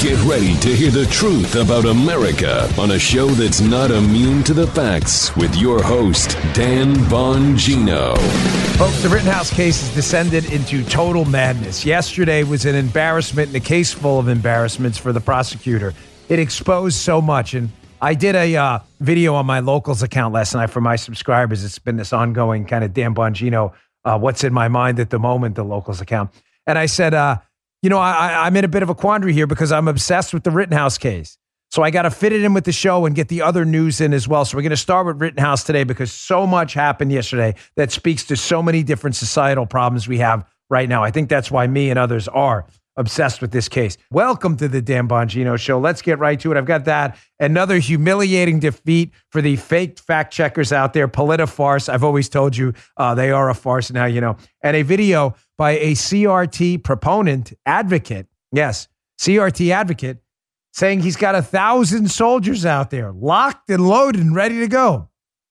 Get ready to hear the truth about America on a show that's not immune to the facts with your host, Dan Bongino. Folks, the Rittenhouse case has descended into total madness. Yesterday was an embarrassment and a case full of embarrassments for the prosecutor. It exposed so much. And I did a video on my Locals account last night for my subscribers. It's been this ongoing kind of Dan Bongino, what's in my mind at the moment, the Locals account. And I said, I'm in a bit of a quandary here because I'm obsessed with the Rittenhouse case. So I got to fit it in with the show and get the other news in as well. So we're going to start with Rittenhouse today because so much happened yesterday that speaks to so many different societal problems we have right now. I think that's why me and others are obsessed with this case. Welcome to the Dan Bongino Show. Let's get right to it. I've got that. Another humiliating defeat for the fake fact checkers out there. Politifarce. I've always told you they are a farce now, you know. And a video by a CRT proponent advocate. Yes, CRT advocate saying he's got 1,000 soldiers out there locked and loaded and ready to go.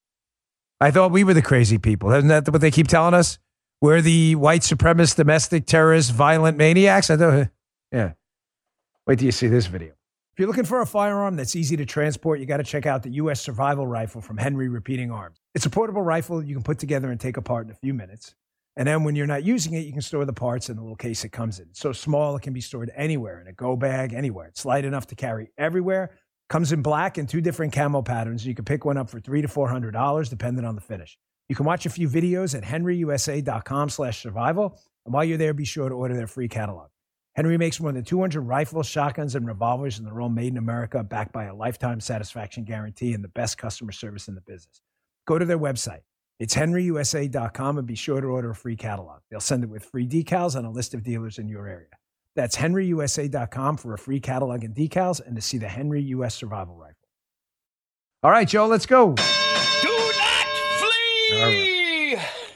I thought we were the crazy people. Isn't that what they keep telling us? We're the white supremacist, domestic terrorists, violent maniacs. I thought, yeah. Wait till you see this video. If you're looking for a firearm that's easy to transport, you got to check out the U.S. Survival Rifle from Henry Repeating Arms. It's a portable rifle you can put together and take apart in a few minutes. And then when you're not using it, you can store the parts in the little case it comes in. It's so small, it can be stored anywhere, in a go bag, anywhere. It's light enough to carry everywhere. Comes in black and 2 different camo patterns. You can pick one up for $300 to $400, depending on the finish. You can watch a few videos at henryusa.com/survival. And while you're there, be sure to order their free catalog. Henry makes more than 200 rifles, shotguns, and revolvers, and they're all made in America, backed by a lifetime satisfaction guarantee and the best customer service in the business. Go to their website. It's henryusa.com and be sure to order a free catalog. They'll send it with free decals and a list of dealers in your area. That's henryusa.com for a free catalog and decals and to see the Henry U.S. Survival Rifle. All right, Joe, let's go. Right.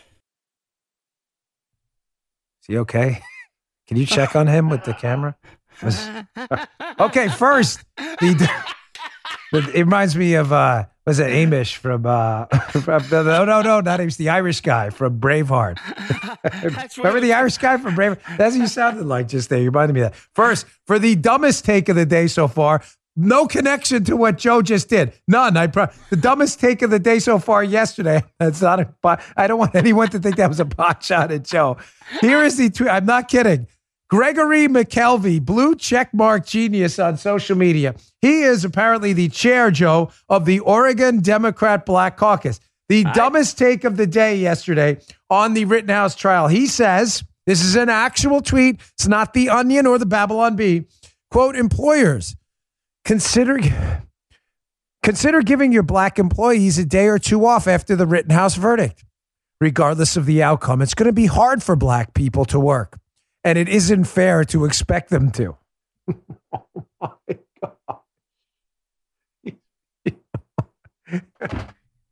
Is he okay? Can you check on him with the camera? Okay, first, it reminds me of, was it Amish from no, not Amish, the Irish guy from Braveheart. Remember the Irish guy from Braveheart? That's what you sounded like just there. You reminded me of that. First, for the dumbest take of the day so far, no connection to what Joe just did. None. The dumbest take of the day so far yesterday. That's not I don't want anyone to think that was a pot shot at Joe. Here is the tweet. I'm not kidding. Gregory McKelvey, blue checkmark genius on social media. He is apparently the chair, Joe, of the Oregon Democrat Black Caucus. The dumbest take of the day yesterday on the Rittenhouse trial. He says, this is an actual tweet. It's not the Onion or the Babylon Bee. Quote, employers, Consider giving your black employees a day or two off after the Rittenhouse verdict. Regardless of the outcome, it's going to be hard for black people to work, and it isn't fair to expect them to. Oh, my God.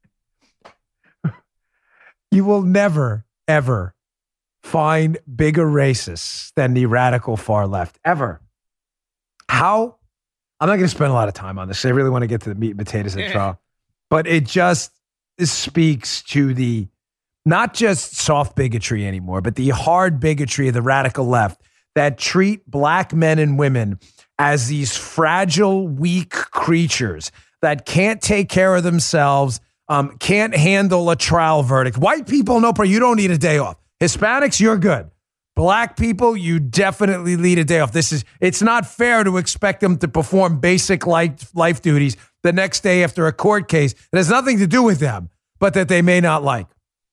You will never, ever find bigger racists than the radical far left, ever. How? I'm not going to spend a lot of time on this. I really want to get to the meat and potatoes of the trial. But it just speaks to the, not just soft bigotry anymore, but the hard bigotry of the radical left that treat black men and women as these fragile, weak creatures that can't take care of themselves, can't handle a trial verdict. White people, no problem. You don't need a day off. Hispanics, you're good. Black people, you definitely need a day off. It's not fair to expect them to perform basic life duties the next day after a court case that has nothing to do with them, but that they may not like.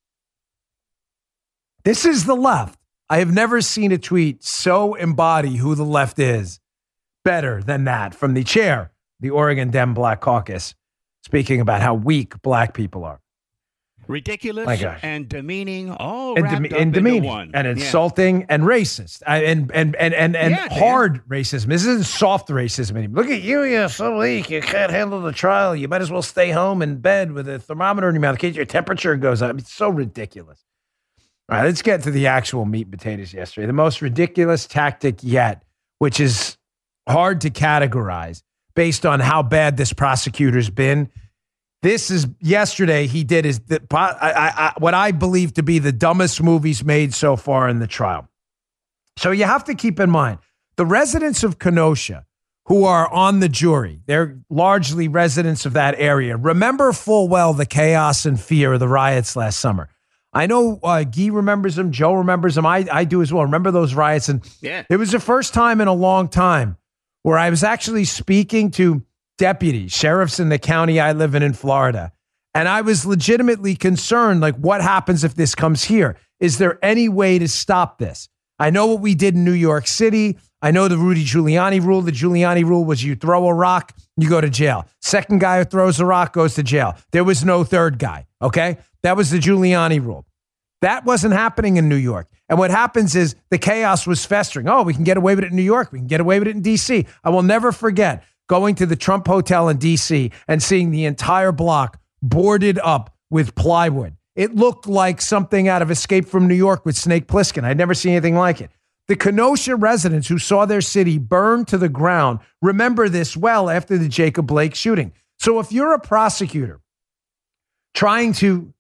This is the left. I have never seen a tweet so embody who the left is better than that from the chair, the Oregon Dem Black Caucus, speaking about how weak black people are. Ridiculous and demeaning, all and wrapped up demeaning, into one. and insulting and racist and hard racism. This isn't soft racism anymore. Look at you, you're so weak. You can't handle the trial. You might as well stay home in bed with a thermometer in your mouth in case your temperature goes up. It's so ridiculous. All right, let's get to the actual meat and potatoes yesterday. The most ridiculous tactic yet, which is hard to categorize based on how bad this prosecutor's been. This is yesterday. He did what I believe to be the dumbest movies made so far in the trial. So you have to keep in mind the residents of Kenosha who are on the jury. They're largely residents of that area. Remember full well the chaos and fear of the riots last summer. I know Guy remembers them. Joe remembers them. I do as well. Remember those riots? And it was the first time in a long time where I was actually speaking to deputies, sheriffs in the county I live in Florida. And I was legitimately concerned, like, what happens if this comes here? Is there any way to stop this? I know what we did in New York City. I know the Rudy Giuliani rule. The Giuliani rule was you throw a rock, you go to jail. Second guy who throws a rock goes to jail. There was no third guy, okay? That was the Giuliani rule. That wasn't happening in New York. And what happens is the chaos was festering. Oh, we can get away with it in New York. We can get away with it in D.C. I will never forget going to the Trump Hotel in D.C. and seeing the entire block boarded up with plywood. It looked like something out of Escape from New York with Snake Plissken. I'd never seen anything like it. The Kenosha residents who saw their city burned to the ground remember this well after the Jacob Blake shooting. So if you're a prosecutor trying to,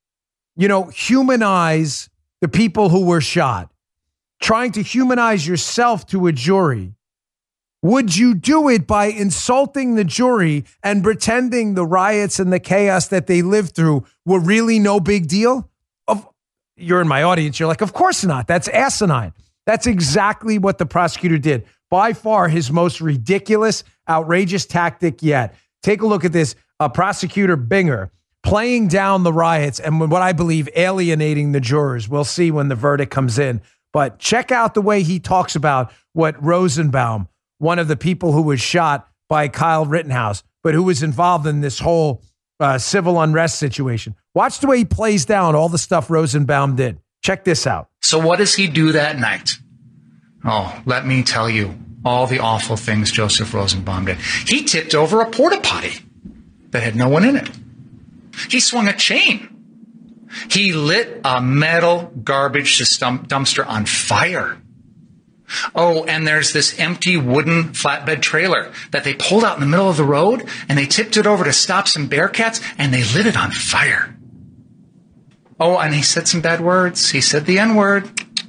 humanize the people who were shot, trying to humanize yourself to a jury, would you do it by insulting the jury and pretending the riots and the chaos that they lived through were really no big deal? You're in my audience. You're like, of course not. That's asinine. That's exactly what the prosecutor did. By far his most ridiculous, outrageous tactic yet. Take a look at this. Prosecutor Binger playing down the riots and what I believe alienating the jurors. We'll see when the verdict comes in. But check out the way he talks about what Rosenbaum, one of the people who was shot by Kyle Rittenhouse, but who was involved in this whole civil unrest situation. Watch the way he plays down all the stuff Rosenbaum did. Check this out. So what does he do that night? Oh, let me tell you all the awful things Joseph Rosenbaum did. He tipped over a porta potty that had no one in it. He swung a chain. He lit a metal garbage dumpster on fire. Oh, and there's this empty wooden flatbed trailer that they pulled out in the middle of the road, and they tipped it over to stop some bearcats, and they lit it on fire. Oh, and he said some bad words. He said the N-word.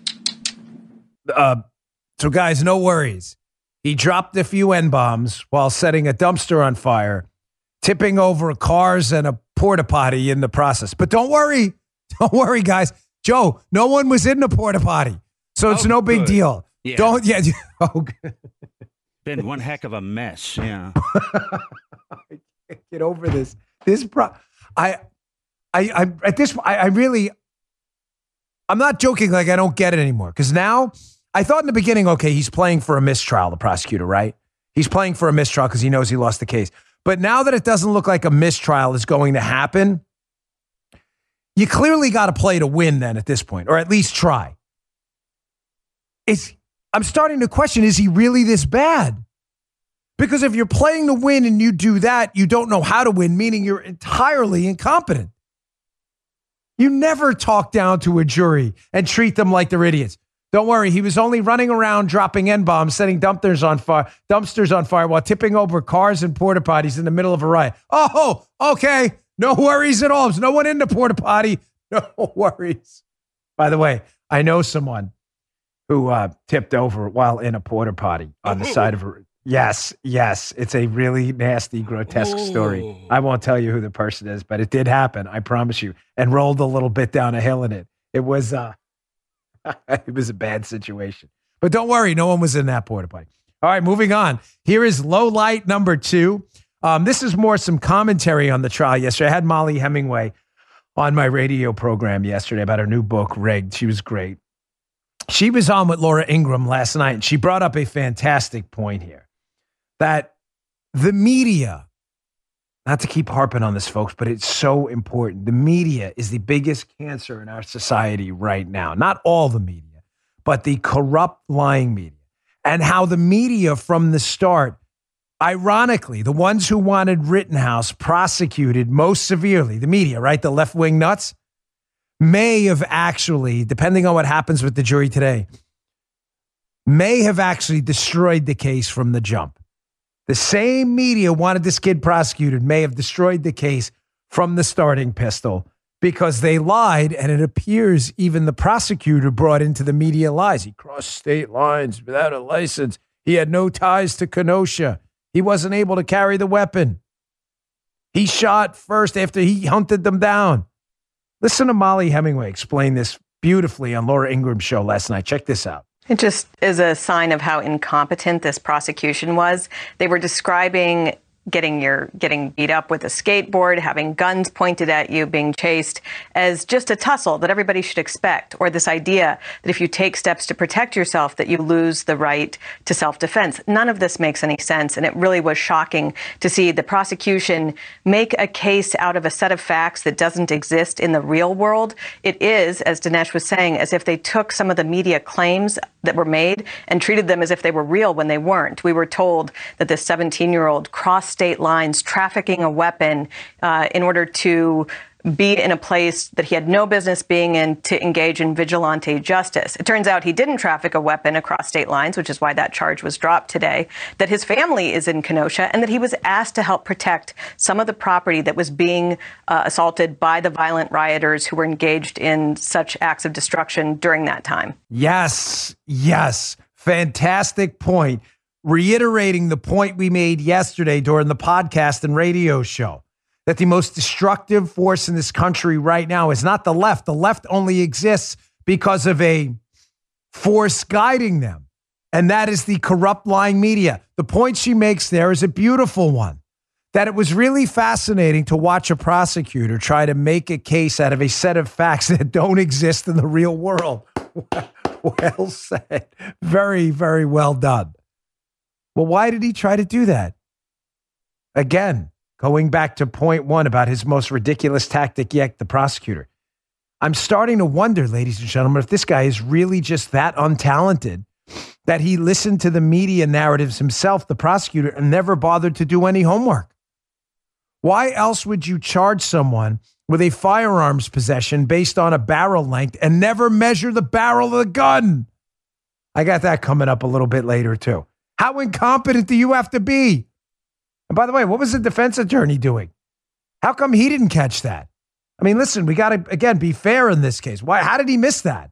So, guys, no worries. He dropped a few N-bombs while setting a dumpster on fire, tipping over cars and a porta potty in the process. But don't worry. Don't worry, guys. Joe, no one was in the porta potty, so it's no big deal. Yeah. Don't. Yeah. Been one heck of a mess. Yeah. I can't get over this. I'm not joking. Like, I don't get it anymore. Because now, I thought in the beginning, okay, he's playing for a mistrial, the prosecutor, right? He's playing for a mistrial because he knows he lost the case. But now that it doesn't look like a mistrial is going to happen, you clearly got to play to win then at this point, or at least try. I'm starting to question, is he really this bad? Because if you're playing to win and you do that, you don't know how to win, meaning you're entirely incompetent. You never talk down to a jury and treat them like they're idiots. Don't worry, he was only running around dropping N-bombs, setting dumpsters on fire while tipping over cars and porta potties in the middle of a riot. Oh, okay. No worries at all. There's no one in the porta potty. No worries. By the way, I know someone who tipped over while in a porta potty on the side of a... Yes. It's a really nasty, grotesque story. I won't tell you who the person is, but it did happen, I promise you, and rolled a little bit down a hill in it. It was a bad situation. But don't worry, no one was in that porta potty. All right, moving on. Here is low light number 2. This is more some commentary on the trial yesterday. I had Molly Hemingway on my radio program yesterday about her new book, Rigged. She was great. She was on with Laura Ingraham last night, and she brought up a fantastic point here. That the media, not to keep harping on this, folks, but it's so important. The media is the biggest cancer in our society right now. Not all the media, but the corrupt, lying media. And how the media from the start, ironically, the ones who wanted Rittenhouse prosecuted most severely, the media, right? The left-wing nuts, may have actually, depending on what happens with the jury today, may have actually destroyed the case from the jump. The same media wanted this kid prosecuted may have destroyed the case from the starting pistol because they lied, and it appears even the prosecutor brought into the media lies. He crossed state lines without a license. He had no ties to Kenosha. He wasn't able to carry the weapon. He shot first after he hunted them down. Listen to Molly Hemingway explain this beautifully on Laura Ingram's show last night. Check this out. It just is a sign of how incompetent this prosecution was. They were describing getting beat up with a skateboard, having guns pointed at you, being chased as just a tussle that everybody should expect, or this idea that if you take steps to protect yourself that you lose the right to self-defense. None of this makes any sense, and it really was shocking to see the prosecution make a case out of a set of facts that doesn't exist in the real world. It is, as Dinesh was saying, as if they took some of the media claims that were made and treated them as if they were real when they weren't. We were told that this 17-year-old crossed state lines trafficking a weapon in order to be in a place that he had no business being in to engage in vigilante justice. It turns out he didn't traffic a weapon across state lines, which is why that charge was dropped today, that his family is in Kenosha, and that he was asked to help protect some of the property that was being assaulted by the violent rioters who were engaged in such acts of destruction during that time. Yes. Fantastic point. Reiterating the point we made yesterday during the podcast and radio show, that the most destructive force in this country right now is not the left. The left only exists because of a force guiding them, and that is the corrupt, lying media. The point she makes there is a beautiful one, that it was really fascinating to watch a prosecutor try to make a case out of a set of facts that don't exist in the real world. Well said. Very, very well done. Well, why did he try to do that? Again, going back to point one about his most ridiculous tactic yet, the prosecutor. I'm starting to wonder, ladies and gentlemen, if this guy is really just that untalented that he listened to the media narratives himself, the prosecutor, and never bothered to do any homework. Why else would you charge someone with a firearms possession based on a barrel length and never measure the barrel of the gun? I got that coming up a little bit later, too. How incompetent do you have to be? And by the way, what was the defense attorney doing? How come he didn't catch that? I mean, listen, we got to, again, be fair in this case. Why? How did he miss that?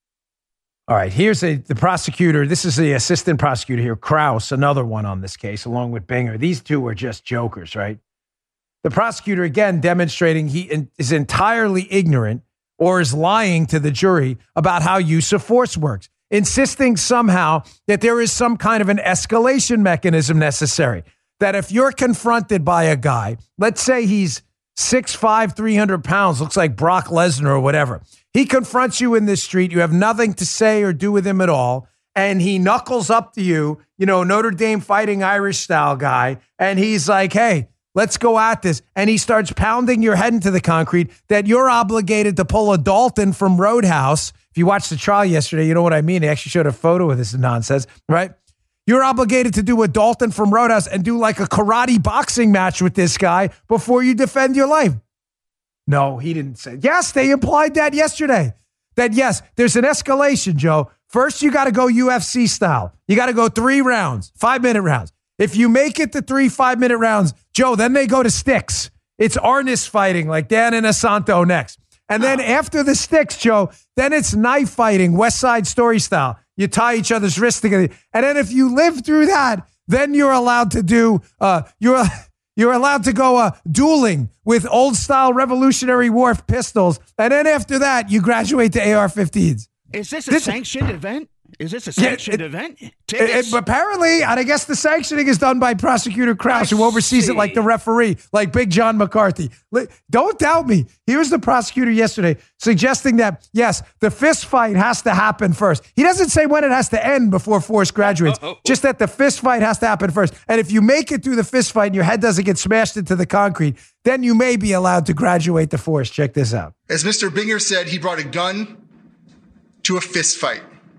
All right, here's the prosecutor. This is the assistant prosecutor here, Krause, another one on this case, along with Binger. These two are just jokers, right? The prosecutor, again, demonstrating he is entirely ignorant or is lying to the jury about how use of force works, insisting somehow that there is some kind of an escalation mechanism necessary. That if you're confronted by a guy, let's say he's 6'5", 300 pounds, looks like Brock Lesnar or whatever. He confronts you in the street. You have nothing to say or do with him at all. And he knuckles up to you, Notre Dame Fighting Irish style guy. And he's like, hey, let's go at this. And he starts pounding your head into the concrete that you're obligated to pull a Dalton from Roadhouse. If you watched the trial yesterday, you know what I mean. They actually showed a photo of this nonsense, right? You're obligated to do a Dalton from Roadhouse and do like a karate boxing match with this guy before you defend your life. No, he didn't say. Yes, they implied that yesterday. That yes, there's an escalation, Joe. First, you got to go UFC style. You got to go 3 rounds, 5-minute rounds. If you make it to 3 5-minute rounds, Joe, then they go to sticks. It's arnis fighting like Dan and Asanto next. And then after the sticks, Joe, then it's knife fighting, West Side Story style. You tie each other's wrists together. And then if you live through that, then you're allowed to do, you're allowed to go dueling with old style Revolutionary War pistols. And then after that, you graduate to AR-15s. Is this a sanctioned event? Is this a sanctioned event? Apparently, and I guess the sanctioning is done by Prosecutor Krause, who oversees it like the referee, like Big John McCarthy. Don't doubt me. Here's the prosecutor yesterday suggesting that, yes, the fist fight has to happen first. He doesn't say when it has to end before force graduates, just that the fist fight has to happen first. And if you make it through the fist fight and your head doesn't get smashed into the concrete, then you may be allowed to graduate to force. Check this out. As Mr. Binger said, he brought a gun to a fist fight.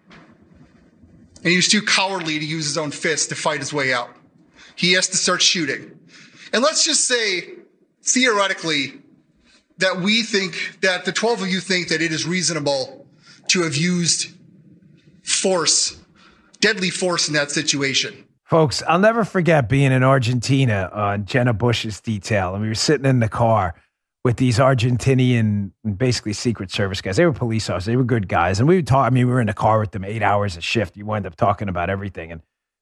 And he was too cowardly to use his own fist to fight his way out. He has to start shooting. And let's just say, theoretically, that we think that the 12 of you think that it is reasonable to have used force, deadly force in that situation. Folks, I'll never forget being in Argentina on Jenna Bush's detail. And we were sitting in the car with these Argentinian, basically Secret Service guys. They were police officers. They were good guys. And we would talk. I mean, we were in the car with them 8 hours a shift. You wind up talking about everything. And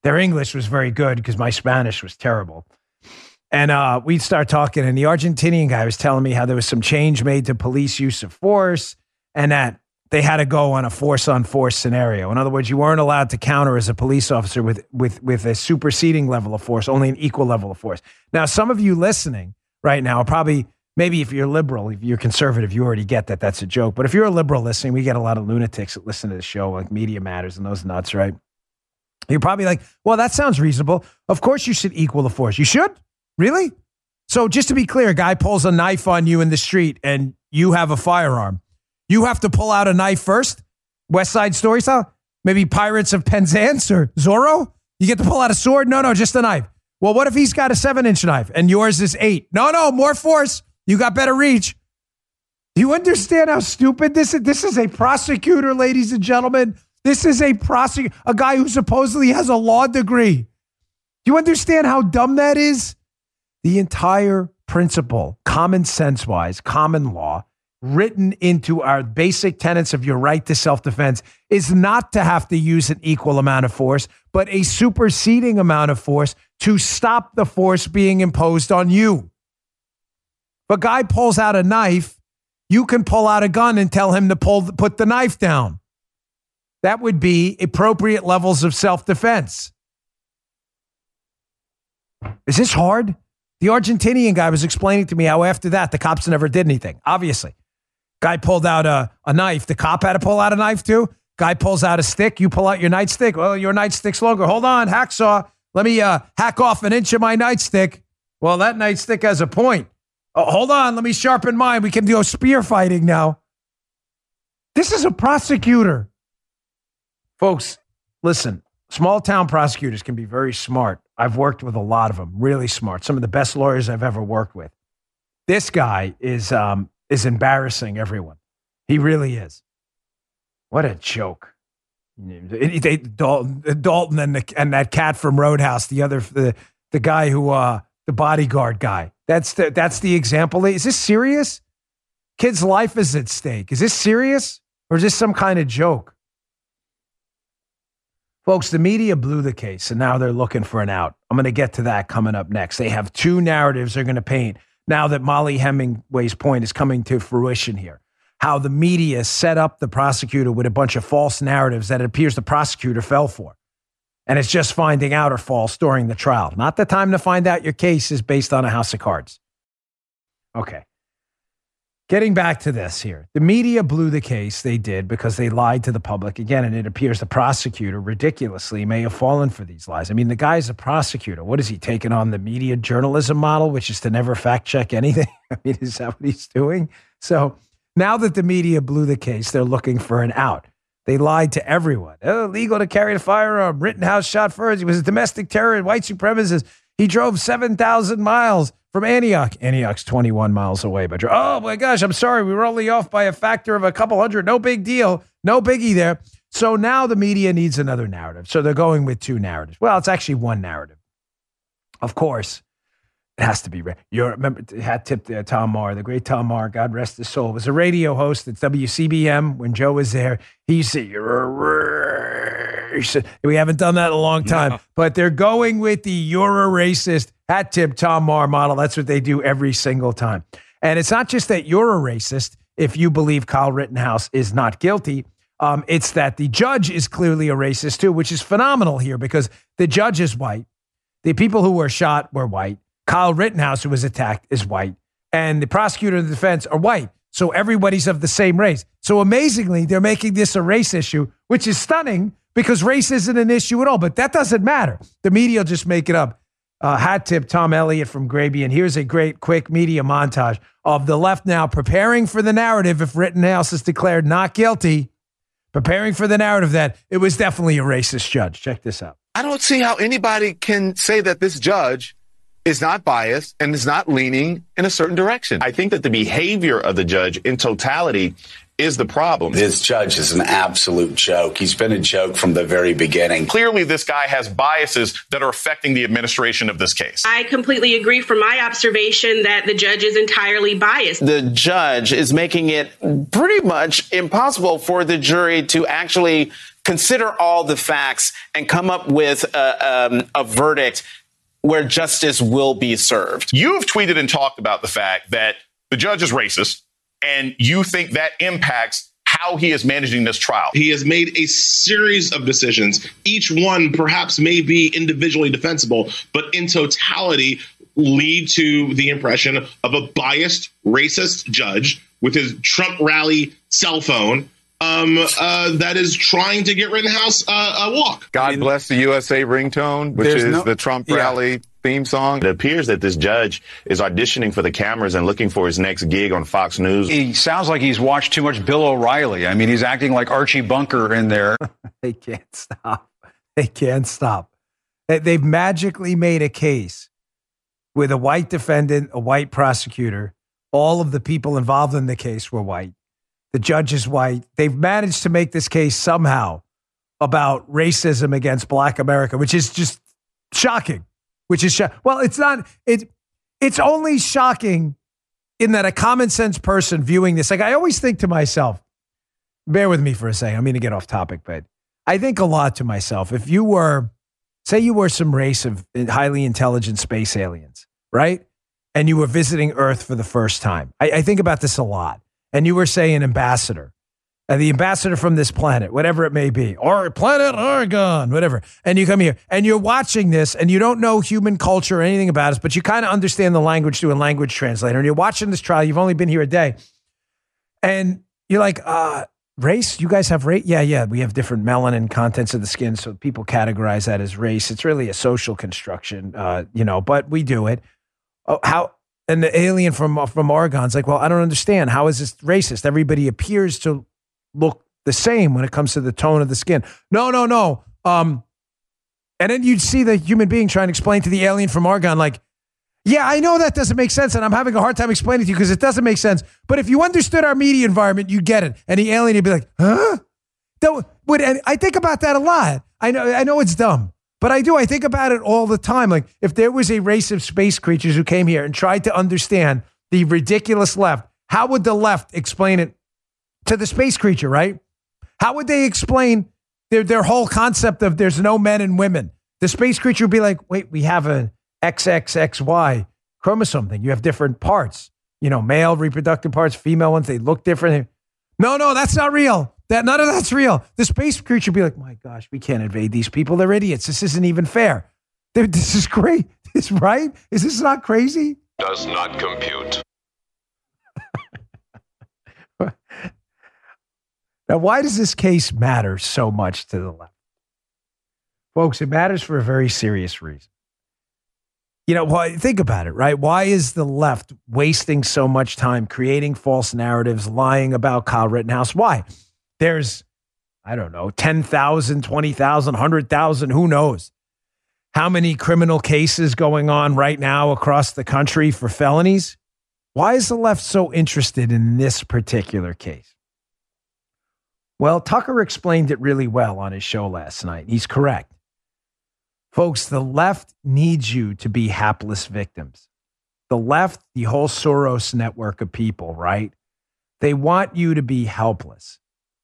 Their English was very good because my Spanish was terrible. And we'd start talking, and the Argentinian guy was telling me how there was some change made to police use of force and that they had to go on a force-on-force scenario. In other words, you weren't allowed to counter as a police officer with a superseding level of force, only an equal level of force. Now, some of you listening right now are probably, maybe if you're liberal, if you're conservative, you already get that that's a joke. But if you're a liberal listening, we get a lot of lunatics that listen to the show, like Media Matters and those nuts, right? You're probably like, well, that sounds reasonable. Of course you should equal the force. You should? Really? So just to be clear, a guy pulls a knife on you in the street and you have a firearm. You have to pull out a knife first? West Side Story style? Maybe Pirates of Penzance or Zorro? You get to pull out a sword? No, just a knife. Well, what if he's got a 7-inch knife and yours is 8? No, more force. You got better reach. Do you understand how stupid this is? This is a prosecutor, ladies and gentlemen. This is a prosecutor, a guy who supposedly has a law degree. Do you understand how dumb that is? The entire principle, common sense-wise, common law, written into our basic tenets of your right to self-defense is not to have to use an equal amount of force, but a superseding amount of force to stop the force being imposed on you. If a guy pulls out a knife, you can pull out a gun and tell him to put the knife down. That would be appropriate levels of self-defense. Is this hard? The Argentinian guy was explaining to me how after that, the cops never did anything, obviously. Guy pulled out a knife. The cop had to pull out a knife too. Guy pulls out a stick. You pull out your nightstick. Well, your nightstick's longer. Hold on, hacksaw. Let me hack off an inch of my nightstick. Well, that nightstick has a point. Oh, hold on. Let me sharpen mine. We can go spear fighting now. This is a prosecutor. Folks, listen, small town prosecutors can be very smart. I've worked with a lot of them, really smart. Some of the best lawyers I've ever worked with. This guy is embarrassing everyone. He really is. What a joke. Dalton and that cat from Roadhouse, the guy who, the bodyguard guy. That's the example. Is this serious? Kid's life is at stake. Is this serious? Or is this some kind of joke? Folks, the media blew the case, and now they're looking for an out. I'm going to get to that coming up next. They have two narratives they're going to paint now that Molly Hemingway's point is coming to fruition here. How the media set up the prosecutor with a bunch of false narratives that it appears the prosecutor fell for. And it's just finding out are false during the trial. Not the time to find out your case is based on a house of cards. Okay. Getting back to this here. The media blew the case. They did because they lied to the public again. And it appears the prosecutor ridiculously may have fallen for these lies. I mean, the guy's a prosecutor. What is he taking on the media journalism model, which is to never fact check anything? I mean, is that what he's doing? So now that the media blew the case, they're looking for an out. They lied to everyone. Oh, illegal to carry a firearm. Rittenhouse shot first. He was a domestic terrorist, white supremacist. He drove 7,000 miles from Antioch. Antioch's 21 miles away. But oh my gosh, I'm sorry. We were only off by a factor of a couple hundred. No big deal. No biggie there. So now the media needs another narrative. So they're going with two narratives. Well, it's actually one narrative. Of course, it has to be. You remember, hat tip to Tom Maher, the great Tom Maher, God rest his soul, was a radio host at WCBM when Joe was there. He used to say, "You're a racist." We haven't done that in a long time, no. But they're going with the "you're a racist" hat tip Tom Maher model. That's what they do every single time. And it's not just that you're a racist if you believe Kyle Rittenhouse is not guilty. It's that the judge is clearly a racist too, which is phenomenal here because the judge is white. The people who were shot were white. Kyle Rittenhouse, who was attacked, is white. And the prosecutor and the defense are white. So everybody's of the same race. So amazingly, they're making this a race issue, which is stunning because race isn't an issue at all. But that doesn't matter. The media will just make it up. Hat tip Tom Elliott from Grabien. Here's a great quick media montage of the left now preparing for the narrative if Rittenhouse is declared not guilty, preparing for the narrative that it was definitely a racist judge. Check this out. I don't see how anybody can say that this judge is not biased and is not leaning in a certain direction. I think that the behavior of the judge in totality is the problem. This judge is an absolute joke. He's been a joke from the very beginning. Clearly, this guy has biases that are affecting the administration of this case. I completely agree from my observation that the judge is entirely biased. The judge is making it pretty much impossible for the jury to actually consider all the facts and come up with a verdict where justice will be served. You've tweeted and talked about the fact that the judge is racist, and you think that impacts how he is managing this trial. He has made a series of decisions. Each one perhaps may be individually defensible, but in totality lead to the impression of a biased, racist judge with his Trump rally cell phone that is trying to get Rittenhouse a walk. God bless the USA ringtone, which is the Trump rally theme song. It appears that this judge is auditioning for the cameras and looking for his next gig on Fox News. He sounds like he's watched too much Bill O'Reilly. I mean, he's acting like Archie Bunker in there. They can't stop. They can't stop. They've magically made a case with a white defendant, a white prosecutor. All of the people involved in the case were white. The judge is white. They've managed to make this case somehow about racism against Black America, which is just shocking. Well, it's not. It's only shocking in that a common sense person viewing this, like I always think to myself, bear with me for a second. I'm going to get off topic, but I think a lot to myself. If you were, say you were some race of highly intelligent space aliens, right? And you were visiting Earth for the first time. I think about this a lot. And you were, say, an ambassador, the ambassador from this planet, whatever it may be, or planet Oregon, whatever. And you come here and you're watching this and you don't know human culture or anything about us, but you kind of understand the language through a language translator. And you're watching this trial. You've only been here a day. And you're like, race? You guys have race? Yeah. We have different melanin contents of the skin. So people categorize that as race. It's really a social construction, but we do it. How? And the alien from Oregon's like, well, I don't understand. How is this racist? Everybody appears to look the same when it comes to the tone of the skin. No. And then you'd see the human being trying to explain to the alien from Oregon, like, yeah, I know that doesn't make sense, and I'm having a hard time explaining to you because it doesn't make sense. But if you understood our media environment, you'd get it. And the alien would be like, huh? I think about that a lot. I know it's dumb. But I do. I think about it all the time. Like, if there was a race of space creatures who came here and tried to understand the ridiculous left, how would the left explain it to the space creature, right? How would they explain their whole concept of there's no men and women? The space creature would be like, wait, we have an XXXY chromosome thing. You have different parts, male reproductive parts, female ones. They look different. No, that's not real. None of that's real. The space creature would be like, my gosh, we can't invade these people. They're idiots. This isn't even fair. This is great. Is right? Is this not crazy? Does not compute. Now, why does this case matter so much to the left? Folks, it matters for a very serious reason. Think about it, right? Why is the left wasting so much time creating false narratives, lying about Kyle Rittenhouse? Why? There's, 10,000, 20,000, 100,000, who knows how many criminal cases going on right now across the country for felonies. Why is the left so interested in this particular case? Well, Tucker explained it really well on his show last night. He's correct. Folks, the left needs you to be hapless victims. The left, the whole Soros network of people, right? They want you to be helpless.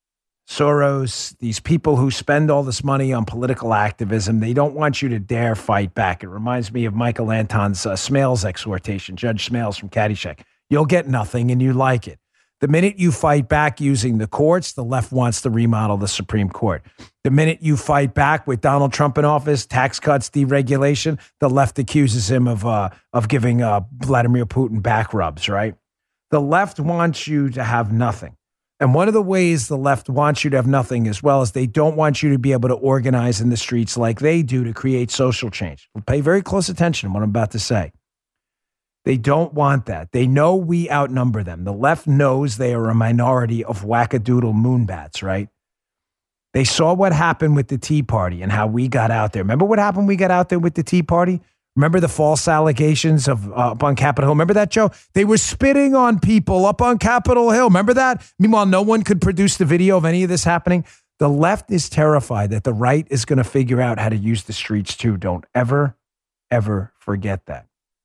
Soros, these people who spend all this money on political activism, they don't want you to dare fight back. It reminds me of Michael Anton's Smales exhortation, Judge Smales from Caddyshack. You'll get nothing and you like it. The minute you fight back using the courts, the left wants to remodel the Supreme Court. The minute you fight back with Donald Trump in office, tax cuts, deregulation, the left accuses him of giving Vladimir Putin back rubs, right? The left wants you to have nothing. And one of the ways the left wants you to have nothing as well is they don't want you to be able to organize in the streets like they do to create social change. Pay very close attention to what I'm about to say. They don't want that. They know we outnumber them. The left knows they are a minority of wackadoodle moonbats, right? They saw what happened with the Tea Party and how we got out there. Remember what happened when we got out there with the Tea Party? Remember the false allegations of up on Capitol Hill? Remember that, Joe? They were spitting on people up on Capitol Hill. Remember that? Meanwhile, no one could produce the video of any of this happening. The left is terrified that the right is going to figure out how to use the streets too. Don't ever, ever forget that.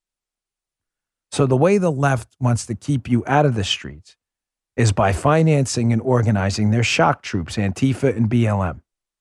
So the way the left wants to keep you out of the streets is by financing and organizing their shock troops, Antifa and BLM.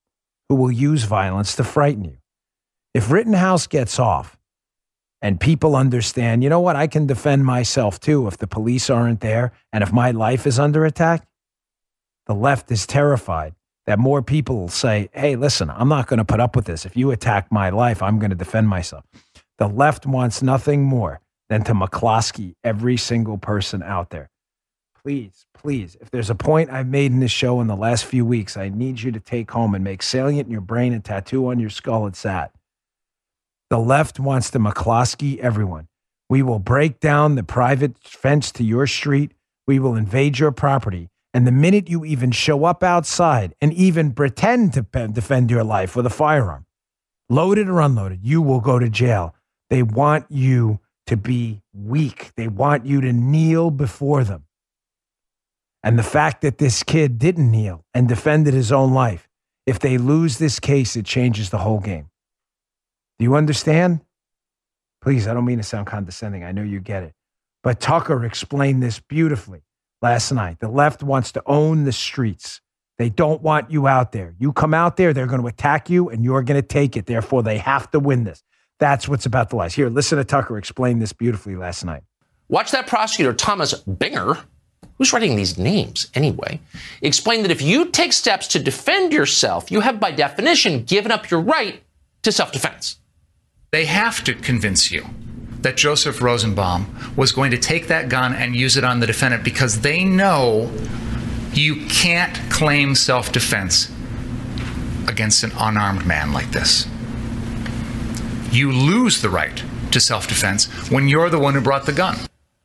who will use violence to frighten you. If Rittenhouse gets off and people understand, you know what, I can defend myself too if the police aren't there and if my life is under attack, the left is terrified that more people will say, hey, listen, I'm not going to put up with this. If you attack my life, I'm going to defend myself. The left wants nothing more than to McCloskey every single person out there. Please, please, if there's a point I've made in this show in the last few weeks, I need you to take home and make salient in your brain and tattoo on your skull. It's that. The left wants to McCloskey everyone. We will break down the private fence to your street. We will invade your property. And the minute you even show up outside and even pretend to defend your life with a firearm, loaded or unloaded, you will go to jail. They want you to be weak. They want you to kneel before them. And the fact that this kid didn't kneel and defended his own life, if they lose this case, it changes the whole game. Do you understand? Please, I don't mean to sound condescending. I know you get it. But Tucker explained this beautifully last night. The left wants to own the streets. They don't want you out there. You come out there, they're going to attack you, and you're going to take it. Therefore, they have to win this. That's what's about the lies. Here, listen to Tucker explain this beautifully last night. Watch that prosecutor, Thomas Binger, who's writing these names anyway, explain that if you take steps to defend yourself, you have by definition given up your right to self-defense. They have to convince you that Joseph Rosenbaum was going to take that gun and use it on the defendant because they know you can't claim self-defense against an unarmed man like this. You lose the right to self-defense when you're the one who brought the gun.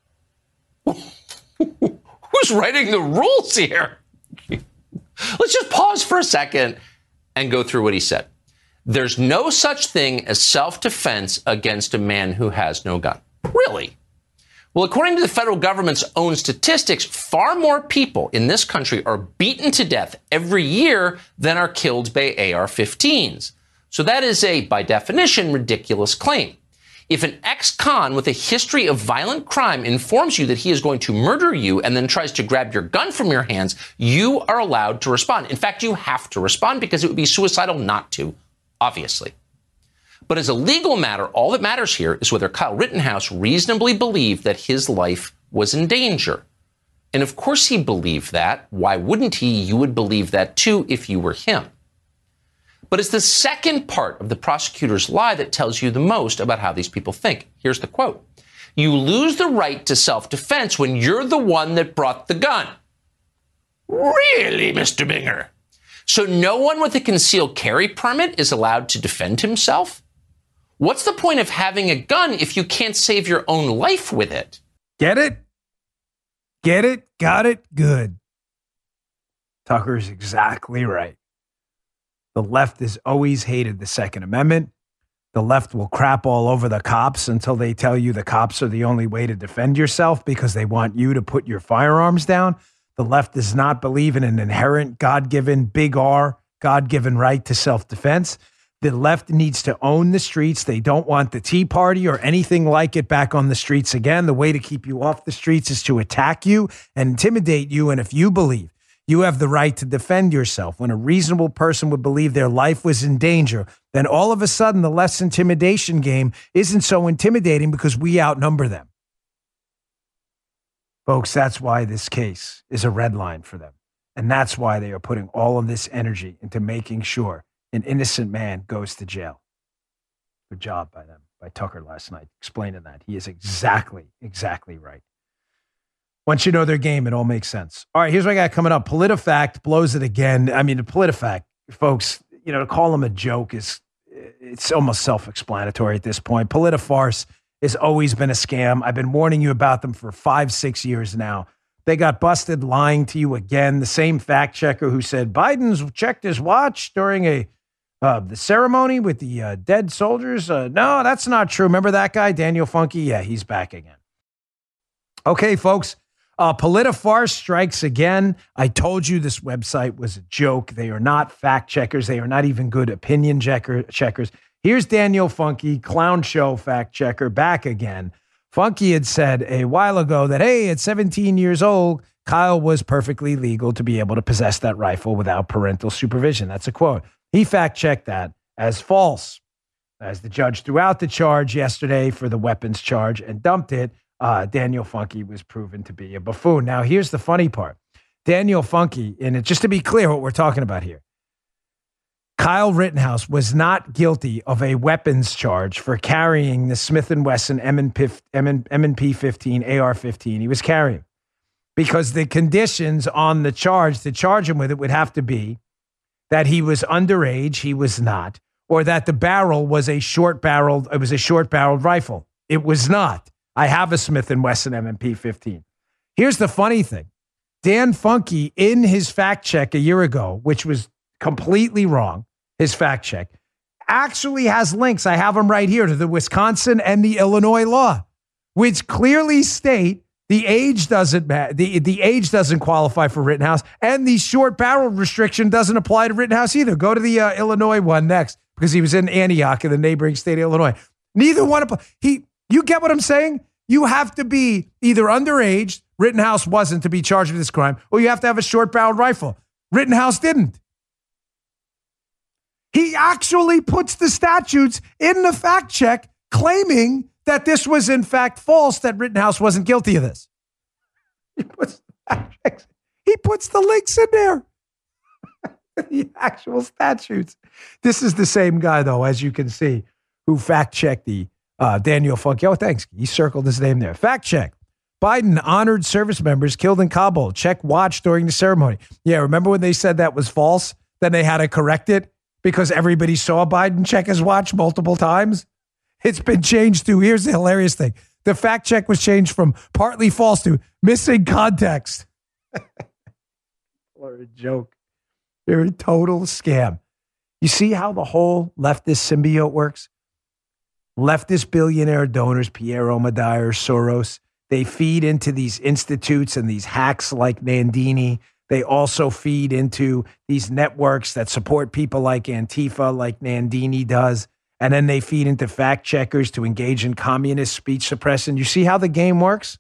Who's writing the rules here? Let's just pause for a second and go through what he said. There's no such thing as self-defense against a man who has no gun. Really? Well, according to the federal government's own statistics, far more people in this country are beaten to death every year than are killed by AR-15s. So that is a, by definition, ridiculous claim. If an ex-con with a history of violent crime informs you that he is going to murder you and then tries to grab your gun from your hands, you are allowed to respond. In fact, you have to respond because it would be suicidal not to, obviously. But as a legal matter, all that matters here is whether Kyle Rittenhouse reasonably believed that his life was in danger. And of course he believed that. Why wouldn't he? You would believe that too if you were him. But it's the second part of the prosecutor's lie that tells you the most about how these people think. Here's the quote. You lose the right to self-defense when you're the one that brought the gun. Really, Mr. Binger? So no one with a concealed carry permit is allowed to defend himself? What's the point of having a gun if you can't save your own life with it? Get it? Get it? Got it? Good. Tucker's exactly right. The left has always hated the Second Amendment. The left will crap all over the cops until they tell you the cops are the only way to defend yourself because they want you to put your firearms down. The left does not believe in an inherent God-given, big R, God-given right to self-defense. The left needs to own the streets. They don't want the Tea Party or anything like it back on the streets again. The way to keep you off the streets is to attack you and intimidate you. And if you believe you have the right to defend yourself when a reasonable person would believe their life was in danger, then all of a sudden the left's intimidation game isn't so intimidating because we outnumber them. Folks, that's why this case is a red line for them. And that's why they are putting all of this energy into making sure an innocent man goes to jail. Good job by them, by Tucker last night, explaining that. He is exactly right. Once you know their game, it all makes sense. All right, here's what I got coming up. PolitiFact blows it again. I mean, the PolitiFact, folks, you know, to call them a joke it's almost self-explanatory at this point. PolitiFarce has always been a scam. I've been warning you about them for 5-6 years now. They got busted lying to you again. The same fact checker who said Biden's checked his watch during the ceremony with the dead soldiers. No, that's not true. Remember that guy, Daniel Funke? Yeah, he's back again. Okay, folks. PolitiFarce strikes again. I told you this website was a joke. They are not fact checkers. They are not even good opinion checkers. Here's Daniel Funke, clown show fact checker, back again. Funke had said a while ago that, hey, at 17 years old, Kyle was perfectly legal to be able to possess that rifle without parental supervision. That's a quote. He fact-checked that as false. As the judge threw out the charge yesterday for the weapons charge and dumped it, Daniel Funke was proven to be a buffoon. Now, here's the funny part. Daniel Funke, and just to be clear what we're talking about here, Kyle Rittenhouse was not guilty of a weapons charge for carrying the Smith & Wesson M&P 15 AR-15 he was carrying, because the conditions on the charge to charge him with it would have to be that he was underage, he was not, or that the barrel was a short-barreled rifle. It was not. I have a Smith & Wesson M&P 15. Here's the funny thing. Dan Funke, in his fact check a year ago, which was completely wrong, his fact check, actually has links, I have them right here, to the Wisconsin and the Illinois law, which clearly state the age doesn't the age doesn't qualify for Rittenhouse, and the short barrel restriction doesn't apply to Rittenhouse either. Go to the Illinois one next, because he was in Antioch in the neighboring state of Illinois. Neither one apply. You get what I'm saying? You have to be either underage, Rittenhouse wasn't to be charged with this crime, or you have to have a short barreled rifle. Rittenhouse didn't. He actually puts the statutes in the fact check claiming that this was in fact false, that Rittenhouse wasn't guilty of this. He puts the links in there. The actual statutes. This is the same guy, though, as you can see, who fact-checked the Daniel Funke. Oh, thanks. He circled his name there. Fact check. Biden honored service members killed in Kabul. Check watch during the ceremony. Yeah, remember when they said that was false? Then they had to correct it because everybody saw Biden check his watch multiple times? It's been changed to, here's the hilarious thing. The fact check was changed from partly false to missing context. Or a joke. They're a total scam. You see how the whole leftist symbiote works? Leftist billionaire donors, Pierre Omidyar, Soros, they feed into these institutes and these hacks like Nandini. They also feed into these networks that support people like Antifa, like Nandini does. And then they feed into fact checkers to engage in communist speech suppression. You see how the game works?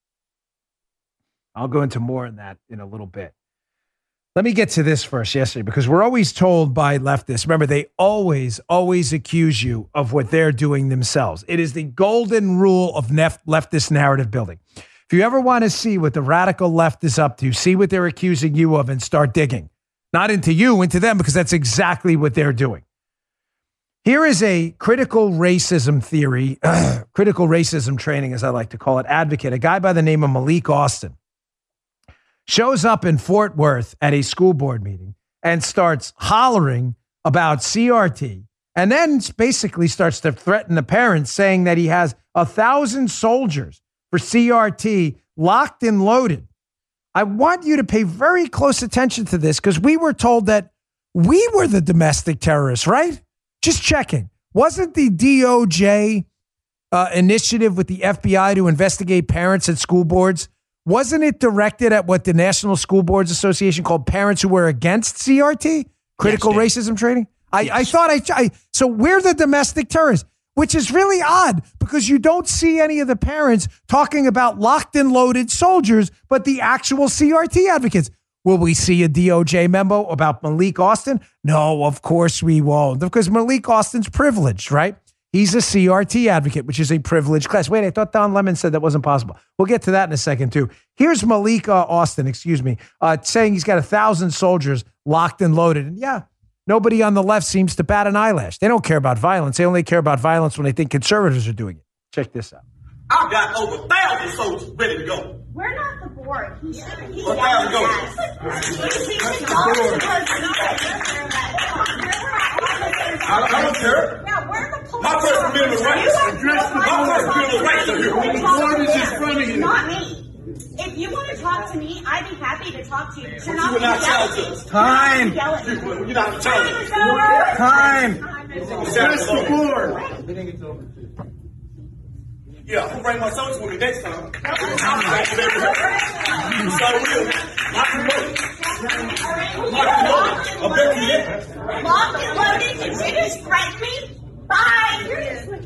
I'll go into more on that in a little bit. Let me get to this first yesterday, because we're always told by leftists, remember, they always accuse you of what they're doing themselves. It is the golden rule of leftist narrative building. If you ever want to see what the radical left is up to, see what they're accusing you of and start digging. Not into you, into them, because that's exactly what they're doing. Here is a critical racism theory, critical racism training, as I like to call it, advocate, a guy by the name of Malik Austin. Shows up in Fort Worth at a school board meeting and starts hollering about CRT, and then basically starts to threaten the parents, saying that he has 1,000 soldiers for CRT locked and loaded. I want you to pay very close attention to this, because we were told that we were the domestic terrorists, right? Just checking. Wasn't the DOJ initiative with the FBI to investigate parents at school boards, wasn't it directed at what the National School Boards Association called parents who were against CRT? Critical racism training? I thought so we're the domestic terrorists, which is really odd, because you don't see any of the parents talking about locked and loaded soldiers, but the actual CRT advocates. Will we see a DOJ memo about Malik Austin? No, of course we won't, because Malik Austin's privileged, right? He's a CRT advocate, which is a privileged class. Wait, I thought Don Lemon said that wasn't possible. We'll get to that in a second, too. Here's Malik Austin, saying he's got 1,000 soldiers locked and loaded. And yeah, nobody on the left seems to bat an eyelash. They don't care about violence. They only care about violence when they think conservatives are doing it. Check this out. I've got over 1,000 soldiers ready to go. We're not the board. He's Where to go? I don't care. Now, we're the police. My First Amendment rights. My First Amendment rights are here. The board is in front of you. Not me. If you want to talk to me, I'd be happy to talk to you. You're not going to yell at me. Time. You're not telling us. Time. That's the board. We think it's over. Yeah, I'm going to bring my soldiers with me next time. Locked and loaded. You just threatened me. Bye.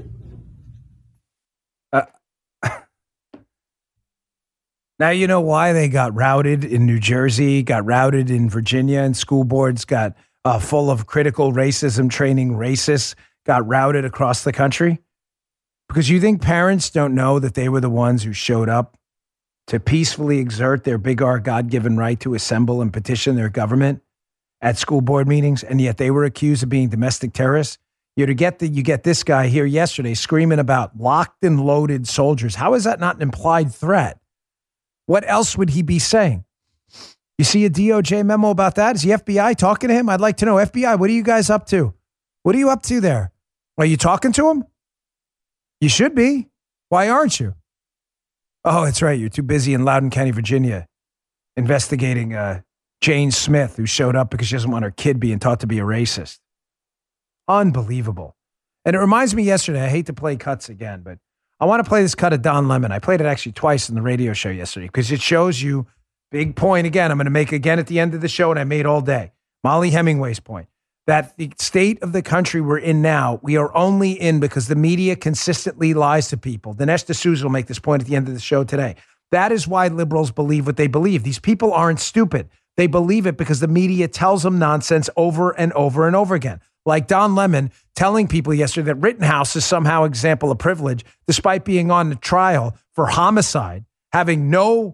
Now you know why they got routed in New Jersey, got routed in Virginia, and school boards got full of critical racism training racists got routed across the country? Because you think parents don't know that they were the ones who showed up to peacefully exert their big R God-given right to assemble and petition their government at school board meetings, and yet they were accused of being domestic terrorists? You get this guy here yesterday screaming about locked and loaded soldiers. How is that not an implied threat? What else would he be saying? You see a DOJ memo about that? Is the FBI talking to him? I'd like to know. FBI, what are you guys up to? What are you up to there? Are you talking to him? You should be. Why aren't you? Oh, that's right. You're too busy in Loudoun County, Virginia, investigating Jane Smith, who showed up because she doesn't want her kid being taught to be a racist. Unbelievable. And it reminds me yesterday, I hate to play cuts again, but I want to play this cut of Don Lemon. I played it actually twice in the radio show yesterday because it shows you, big point again, I'm going to make again at the end of the show, and I made all day. Molly Hemingway's point, that the state of the country we're in now, we are only in because the media consistently lies to people. Dinesh D'Souza will make this point at the end of the show today. That is why liberals believe what they believe. These people aren't stupid. They believe it because the media tells them nonsense over and over and over again. Like Don Lemon telling people yesterday that Rittenhouse is somehow an example of privilege, despite being on the trial for homicide, having no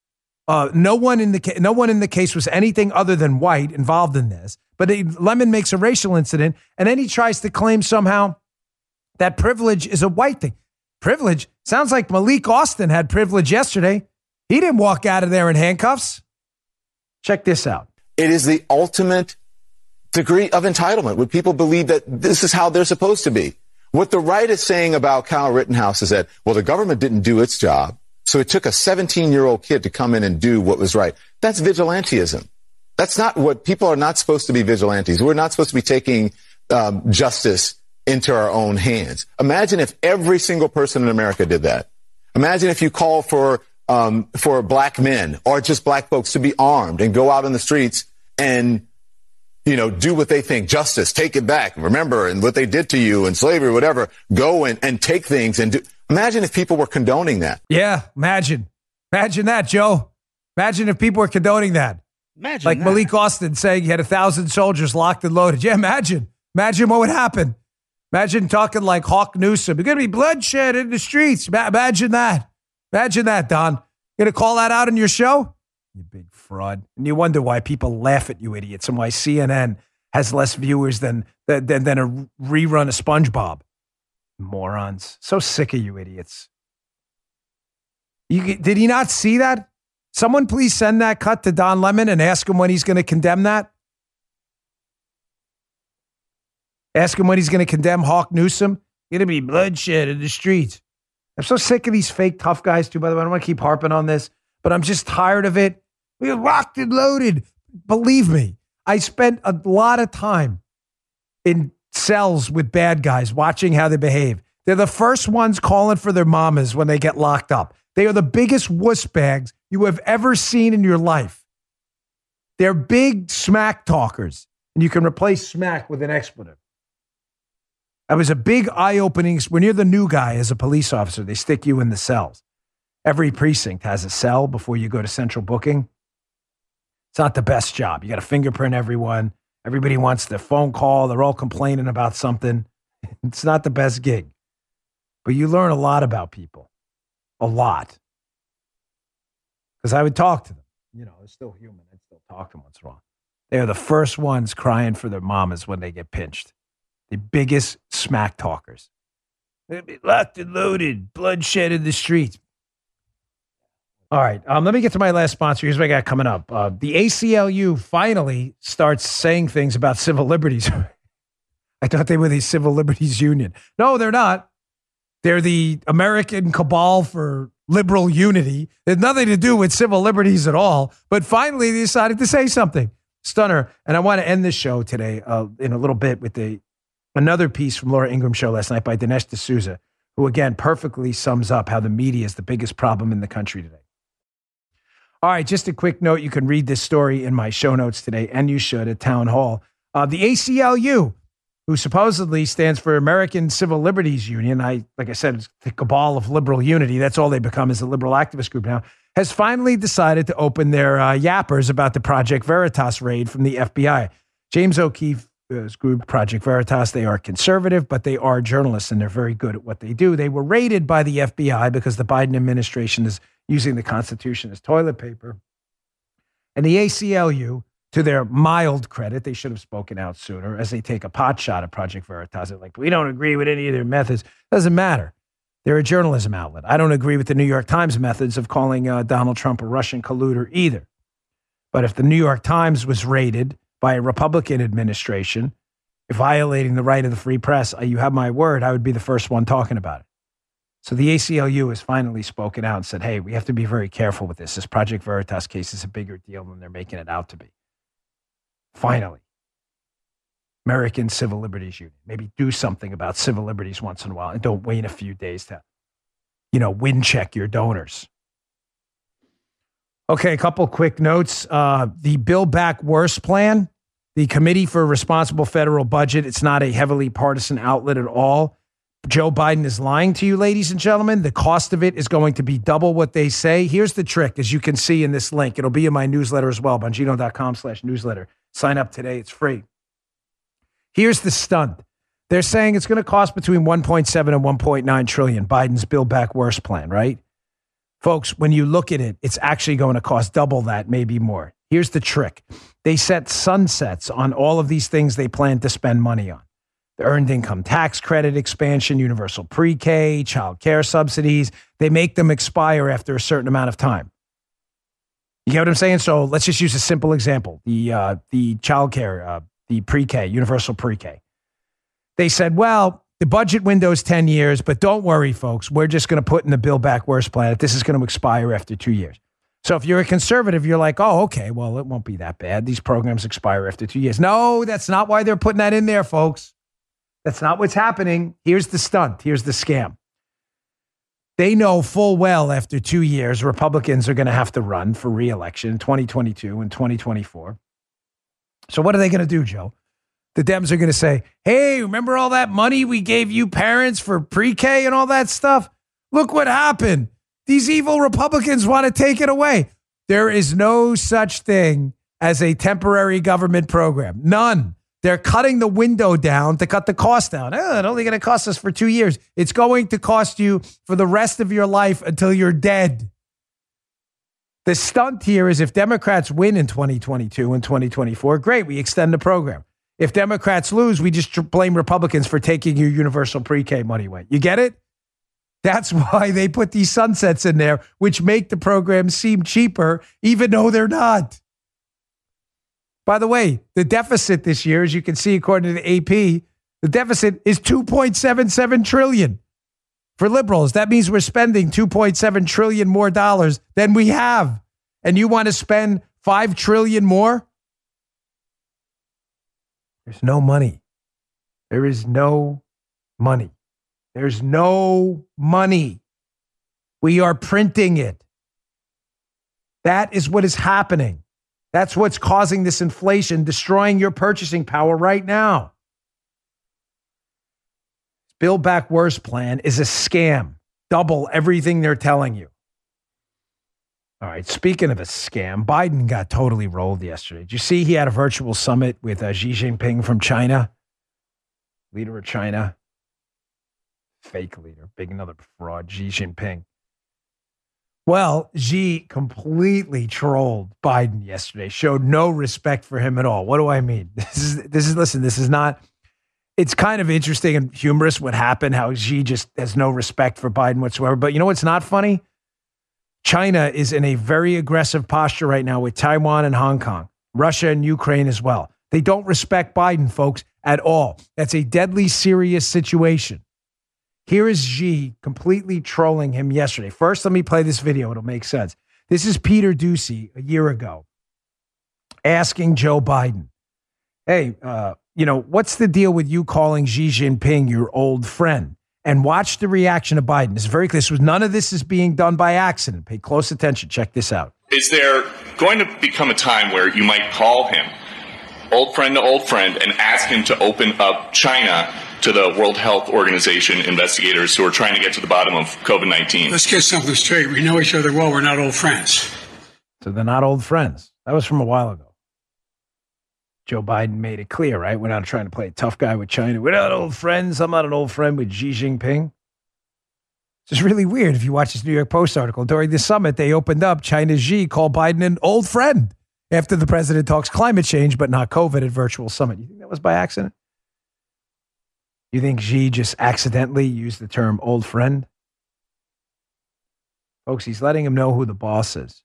one in the case was anything other than white involved in this. But Lemon makes a racial incident, and then he tries to claim somehow that privilege is a white thing. Privilege? Sounds like Malik Austin had privilege yesterday. He didn't walk out of there in handcuffs. Check this out. It is the ultimate degree of entitlement when people believe that this is how they're supposed to be. What the right is saying about Kyle Rittenhouse is that, well, the government didn't do its job, so it took a 17-year-old kid to come in and do what was right. That's vigilantism. That's not what people are not supposed to be vigilantes. We're not supposed to be taking justice into our own hands. Imagine if every single person in America did that. Imagine if you call for black men or just black folks to be armed and go out on the streets and, do what they think. Justice, take it back. Remember, and what they did to you and slavery, whatever, go and take things and do. Imagine if people were condoning that. Yeah, imagine that, Joe. Imagine if people were condoning that. Imagine like that. Malik Austin saying he had 1,000 soldiers locked and loaded. Yeah, imagine what would happen. Imagine talking like Hawk Newsom. There's going to be bloodshed in the streets. Imagine that. Imagine that, Don. You're going to call that out in your show? You big fraud. And you wonder why people laugh at you idiots and why CNN has less viewers than a rerun of SpongeBob. Morons. So sick of you idiots. Did he not see that? Someone please send that cut to Don Lemon and ask him when he's going to condemn that. Ask him when he's going to condemn Hawk Newsom. Going to be bloodshed in the streets. I'm so sick of these fake tough guys, too, by the way. I don't want to keep harping on this, but I'm just tired of it. We're locked and loaded. Believe me, I spent a lot of time in cells with bad guys watching how they behave. They're the first ones calling for their mamas when they get locked up. They are the biggest wuss bags you have ever seen in your life. They're big smack talkers, and you can replace smack with an expletive. That was a big eye-opening. When you're the new guy as a police officer, they stick you in the cells. Every precinct has a cell before you go to central booking. It's not the best job. You got to fingerprint everyone. Everybody wants their phone call. They're all complaining about something. It's not the best gig. But you learn a lot about people. A lot. Because I would talk to them. They're still human. I'd still talk to them once in a while. They are the first ones crying for their mamas when they get pinched. The biggest smack talkers. They'll be locked and loaded. Bloodshed in the streets. All right, let me get to my last sponsor. Here's what I got coming up. The ACLU finally starts saying things about civil liberties. I thought they were the Civil Liberties Union. No, they're not. They're the American Cabal for Liberal Unity. There's nothing to do with civil liberties at all. But finally, they decided to say something. Stunner. And I want to end this show today in a little bit with another piece from Laura Ingraham's show last night by Dinesh D'Souza, who, again, perfectly sums up how the media is the biggest problem in the country today. All right, just a quick note. You can read this story in my show notes today, and you should at Town Hall. The ACLU, who supposedly stands for American Civil Liberties Union, like I said, it's the cabal of liberal unity. That's all they become is a liberal activist group now, has finally decided to open their yappers about the Project Veritas raid from the FBI. James O'Keefe's group, Project Veritas, they are conservative, but they are journalists, and they're very good at what they do. They were raided by the FBI because the Biden administration is using the Constitution as toilet paper. And the ACLU, to their mild credit, they should have spoken out sooner, as they take a pot shot at Project Veritas. They're like, we don't agree with any of their methods. Doesn't matter. They're a journalism outlet. I don't agree with the New York Times methods of calling Donald Trump a Russian colluder either. But if the New York Times was raided by a Republican administration, violating the right of the free press, you have my word, I would be the first one talking about it. So the ACLU has finally spoken out and said, hey, we have to be very careful with this. This Project Veritas case is a bigger deal than they're making it out to be. Finally. American Civil Liberties Union. Maybe do something about civil liberties once in a while and don't wait a few days to, wind check your donors. Okay, a couple quick notes. The Build Back Worse plan, the Committee for Responsible Federal Budget, it's not a heavily partisan outlet at all. Joe Biden is lying to you, ladies and gentlemen. The cost of it is going to be double what they say. Here's the trick, as you can see in this link. It'll be in my newsletter as well, Bongino.com/newsletter. Sign up today. It's free. Here's the stunt. They're saying it's going to cost between 1.7 and 1.9 trillion, Biden's Build Back Worse plan, right? Folks, when you look at it, it's actually going to cost double that, maybe more. Here's the trick. They set sunsets on all of these things they plan to spend money on. The earned income tax credit expansion, universal pre-K, child care subsidies. They make them expire after a certain amount of time. You get what I'm saying? So let's just use a simple example. The child care, the pre-K, universal pre-K. They said, well, the budget window is 10 years, but don't worry, folks. We're just going to put in the Build Back Worse plan. This is going to expire after 2 years. So if you're a conservative, you're like, oh, okay, well, it won't be that bad. These programs expire after 2 years. No, that's not why they're putting that in there, folks. That's not what's happening. Here's the stunt. Here's the scam. They know full well after 2 years, Republicans are going to have to run for re-election in 2022 and 2024. So what are they going to do, Joe? The Dems are going to say, hey, remember all that money we gave you parents for pre-K and all that stuff? Look what happened. These evil Republicans want to take it away. There is no such thing as a temporary government program. None. They're cutting the window down to cut the cost down. It's only going to cost us for 2 years. It's going to cost you for the rest of your life until you're dead. The stunt here is if Democrats win in 2022 and 2024, great, we extend the program. If Democrats lose, we just blame Republicans for taking your universal pre-K money away. You get it? That's why they put these sunsets in there, which make the program seem cheaper, even though they're not. By the way, the deficit this year, as you can see, according to the AP, the deficit is $2.77 trillion. For liberals, that means we're spending $2.7 trillion more dollars than we have. And you want to spend $5 trillion more? There's no money. There is no money. There's no money. We are printing it. That is what is happening. That's what's causing this inflation, destroying your purchasing power right now. Build Back Worse plan is a scam. Double everything they're telling you. All right, speaking of a scam, Biden got totally rolled yesterday. Did you see he had a virtual summit with Xi Jinping from China? Leader of China. Fake leader. Big another fraud, Xi Jinping. Well, Xi completely trolled Biden yesterday, showed no respect for him at all. What do I mean? This is not, it's kind of interesting and humorous what happened, how Xi just has no respect for Biden whatsoever. But you know what's not funny? China is in a very aggressive posture right now with Taiwan and Hong Kong, Russia and Ukraine as well. They don't respect Biden, folks, at all. That's a deadly serious situation. Here is Xi completely trolling him yesterday. First, let me play this video. It'll make sense. This is Peter Doocy a year ago asking Joe Biden, hey, what's the deal with you calling Xi Jinping your old friend? And watch the reaction of Biden. It's very clear. None of this is being done by accident. Pay close attention. Check this out. Is there going to become a time where you might call him old friend to old friend and ask him to open up China to the World Health Organization investigators who are trying to get to the bottom of COVID-19? Let's get something straight. We know each other well. We're not old friends. So they're not old friends. That was from a while ago. Joe Biden made it clear, right? We're not trying to play a tough guy with China. We're not old friends. I'm not an old friend with Xi Jinping. It's really weird if you watch this New York Post article. During the summit, they opened up China's Xi called Biden an old friend after the president talks climate change, but not COVID at virtual summit. You think that was by accident? You think Xi just accidentally used the term old friend? Folks, he's letting him know who the boss is.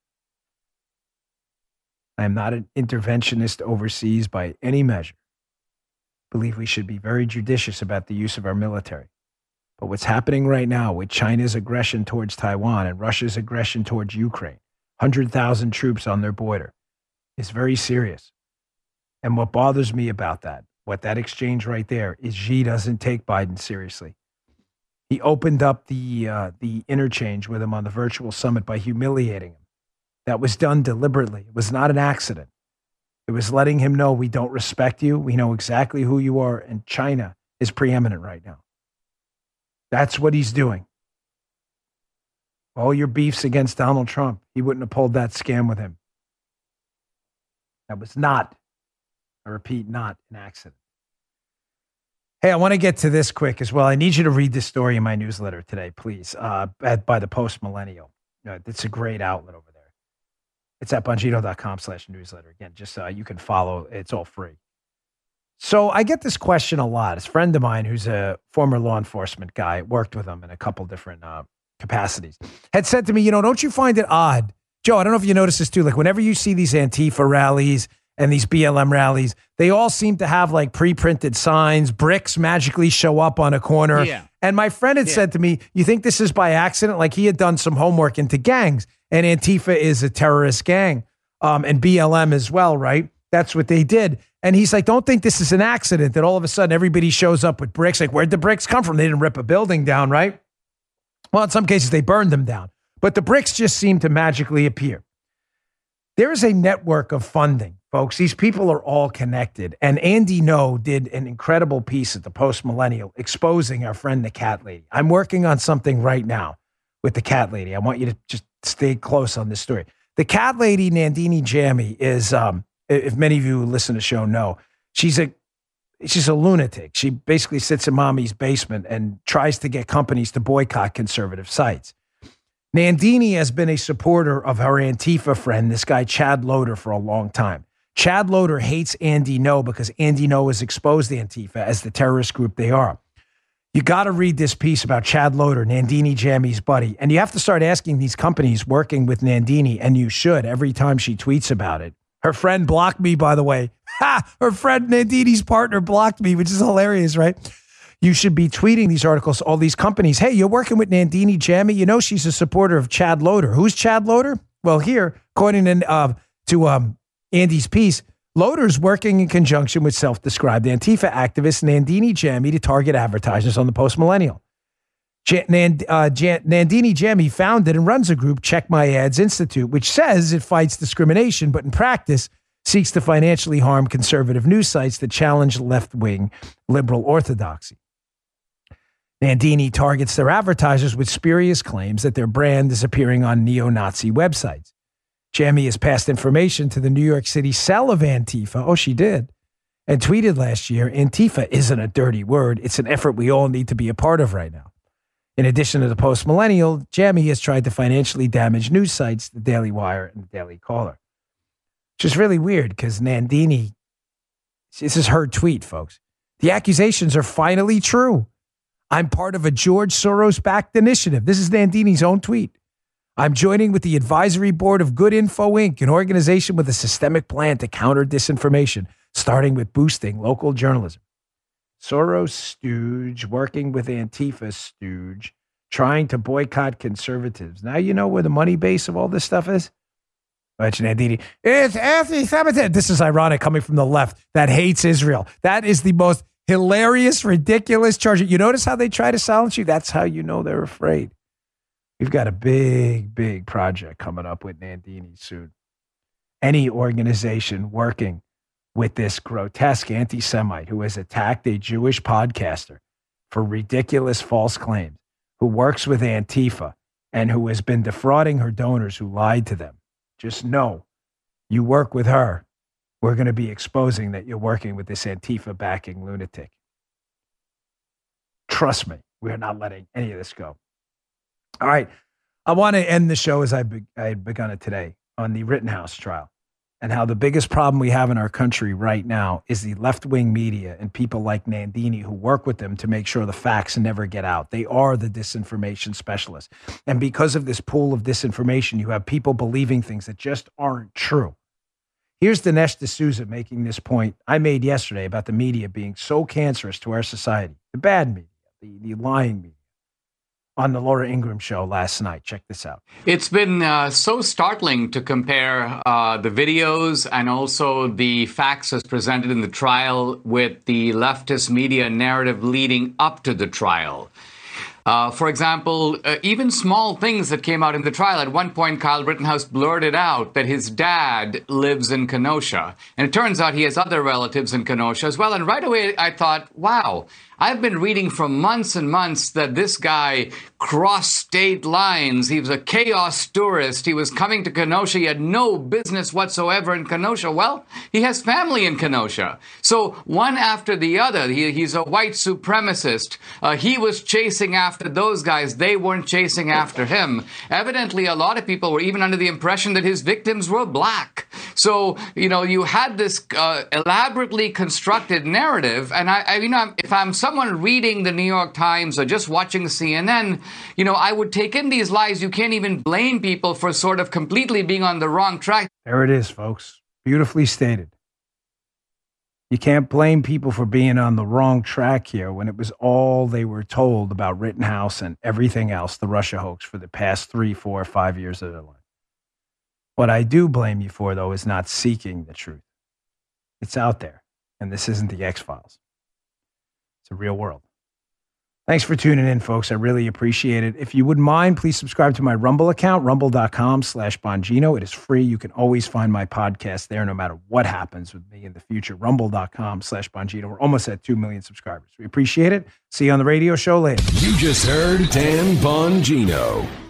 I am not an interventionist overseas by any measure. I believe we should be very judicious about the use of our military. But what's happening right now with China's aggression towards Taiwan and Russia's aggression towards Ukraine, 100,000 troops on their border, is very serious. And what bothers me about that, what that exchange right there, is Xi doesn't take Biden seriously. He opened up the interchange with him on the virtual summit by humiliating him. That was done deliberately. It was not an accident. It was letting him know we don't respect you. We know exactly who you are. And China is preeminent right now. That's what he's doing. All your beefs against Donald Trump, he wouldn't have pulled that scam with him. That was not, I repeat, not an accident. Hey, I want to get to this quick as well. I need you to read this story in my newsletter today, please, by the Post Millennial. It's a great outlet over there. It's at Bongino.com/newsletter. Again, just you can follow. It's all free. So I get this question a lot. It's a friend of mine who's a former law enforcement guy, worked with him in a couple different capacities, had said to me, don't you find it odd? Joe, I don't know if you notice this too. Like whenever you see these Antifa rallies and these BLM rallies, they all seem to have like pre-printed signs. Bricks magically show up on a corner. Yeah. And my friend had said to me, you think this is by accident? Like he had done some homework into gangs, and Antifa is a terrorist gang, and BLM as well, right? That's what they did. And he's like, don't think this is an accident that all of a sudden everybody shows up with bricks. Like, where'd the bricks come from? They didn't rip a building down, right? Well, in some cases, they burned them down. But the bricks just seem to magically appear. There is a network of funding, folks. These people are all connected. And Andy Ngo did an incredible piece at the Post Millennial exposing our friend, the Cat Lady. I'm working on something right now with the Cat Lady. I want you to just stay close on this story. The Cat Lady, Nandini Jammy, is, if many of you who listen to the show know, she's a lunatic. She basically sits in mommy's basement and tries to get companies to boycott conservative sites. Nandini has been a supporter of her Antifa friend, this guy Chad Loder, for a long time. Chad Loder hates Andy Ngo because Andy Ngo has exposed Antifa as the terrorist group they are. You got to read this piece about Chad Loder, Nandini Jammy's buddy. And you have to start asking these companies working with Nandini, and you should every time she tweets about it. Her friend blocked me, by the way. Her friend Nandini's partner blocked me, which is hilarious, right? You should be tweeting these articles, all these companies. Hey, you're working with Nandini Jammy. You know she's a supporter of Chad Loder. Who's Chad Loder? Well, here, according to Andy's piece, Loder's working in conjunction with self-described Antifa activist Nandini Jammy to target advertisers on the Post Millennial. Nandini Jammy founded and runs a group, Check My Ads Institute, which says it fights discrimination, but in practice seeks to financially harm conservative news sites that challenge left-wing liberal orthodoxy. Nandini targets their advertisers with spurious claims that their brand is appearing on neo-Nazi websites. Jammy has passed information to the New York City cell of Antifa. Oh, she did. And tweeted last year, Antifa isn't a dirty word. It's an effort we all need to be a part of right now. In addition to the Post Millennial, Jammy has tried to financially damage news sites, the Daily Wire and the Daily Caller. Which is really weird because Nandini, this is her tweet, folks. The accusations are finally true. I'm part of a George Soros-backed initiative. This is Nandini's own tweet. I'm joining with the advisory board of Good Info, Inc., an organization with a systemic plan to counter disinformation, starting with boosting local journalism. Soros stooge, working with Antifa stooge, trying to boycott conservatives. Now you know where the money base of all this stuff is? Imagine Nandini. It's anti-Semitism. This is ironic coming from the left that hates Israel. That is the most hilarious, ridiculous charge. You notice how they try to silence you? That's how you know they're afraid. We've got a big, big project coming up with Nandini soon. Any organization working with this grotesque anti-Semite who has attacked a Jewish podcaster for ridiculous false claims, who works with Antifa, and who has been defrauding her donors who lied to them. Just know you work with her. we're going to be exposing that you're working with this Antifa-backing lunatic. Trust me, we're not letting any of this go. All right. I want to end the show as I had begun it today on the Rittenhouse trial and how the biggest problem we have in our country right now is the left-wing media and people like Nandini who work with them to make sure the facts never get out. They are the disinformation specialists. And because of this pool of disinformation, you have people believing things that just aren't true. Here's Dinesh D'Souza making this point I made yesterday about the media being so cancerous to our society. The bad media, the lying media. On the Laura Ingraham show last night. Check this out. It's been so startling to compare the videos and also the facts as presented in the trial with the leftist media narrative leading up to the trial. For example, even small things that came out in the trial. At one point, Kyle Rittenhouse blurted out that his dad lives in Kenosha. And it turns out he has other relatives in Kenosha as well. And right away, I thought, wow, I've been reading for months and months that this guy crossed state lines. He was a chaos tourist. He was coming to Kenosha. He had no business whatsoever in Kenosha. Well, he has family in Kenosha. So one after the other, he's a white supremacist. He was chasing after those guys. They weren't chasing after him. Evidently, a lot of people were even under the impression that his victims were black. So, you had this elaborately constructed narrative. And if I'm someone reading the New York Times or just watching CNN, I would take in these lies. You can't even blame people for sort of completely being on the wrong track. There it is, folks. Beautifully stated. You can't blame people for being on the wrong track here when it was all they were told about Rittenhouse and everything else, the Russia hoax, for the past 3, 4, 5 years of their life. What I do blame you for, though, is not seeking the truth. It's out there, and this isn't the X-Files. It's a real world. Thanks for tuning in, folks. I really appreciate it. If you wouldn't mind, please subscribe to my Rumble account, rumble.com/Bongino. It is free. You can always find my podcast there no matter what happens with me in the future. Rumble.com/Bongino. We're almost at 2 million subscribers. We appreciate it. See you on the radio show later. You just heard Dan Bongino.